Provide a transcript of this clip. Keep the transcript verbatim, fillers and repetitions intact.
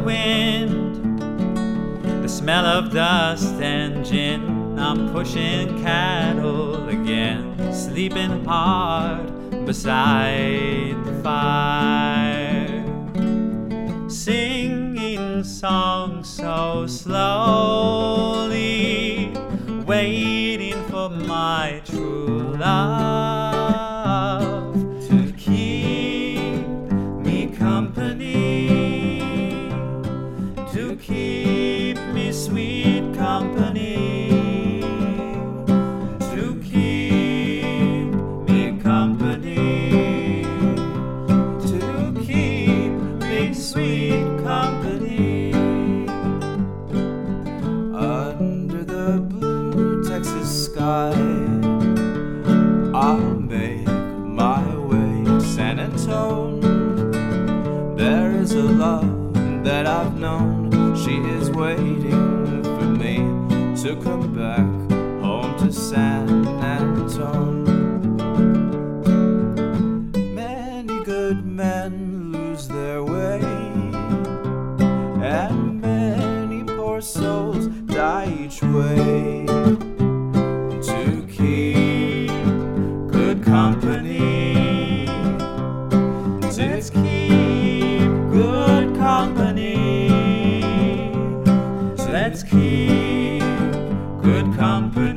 wind, the smell of dust and gin. I'm pushing cattle again, sleeping hard beside the fire, singing songs so slowly, waiting for my true love to keep me company, to keep me sweet company, to keep me company, to keep me sweet company. Under the blue Texas sky, I'll make my way to San Antone. There is a love that I've known. She is waiting for me to come back home to San Antone. Many good men lose their way, and many poor souls die each way. To keep good company, to keep good company, let's keep good company.